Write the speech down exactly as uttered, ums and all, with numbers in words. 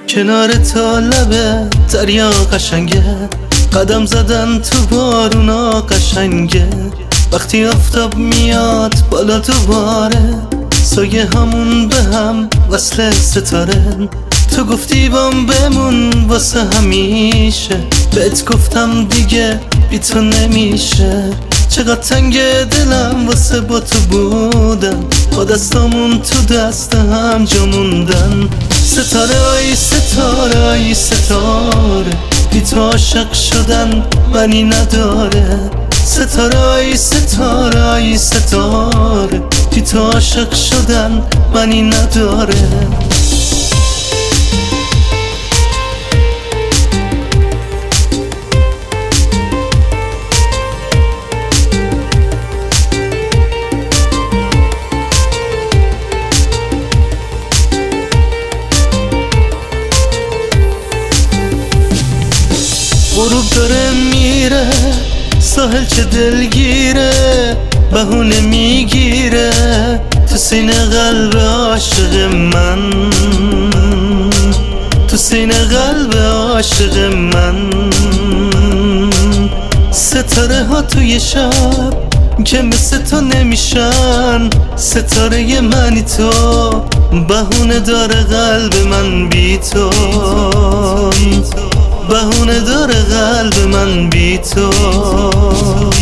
کنار تا لبه دریا قشنگه، قدم زدن تو بارونا قشنگه. وقتی آفتاب میاد بالا دوباره، سایه همون به هم وصل ستاره. تو گفتی بام بمون واسه همیشه، بهت گفتم دیگه بی تو نمیشه. چقدر تنگ دلم واسه با تو بودن، با دستامون تو دست هم جا موندن. ستاره آی ستاره آی ستاره، بی تو عاشق شدن منی نداره. ستاره آی ستاره آی ستاره، بی تو عاشق شدن منی نداره. غروب داره میره، ساحل چه دلگیره، بهونه میگیره تو سینه قلب عاشق من، تو سینه قلب عاشق من. ستاره ها توی شب که مثل تو نمیشن، ستاره منی تو، بهونه داره قلب من بی تو، بهونه داره قلب من بی تو.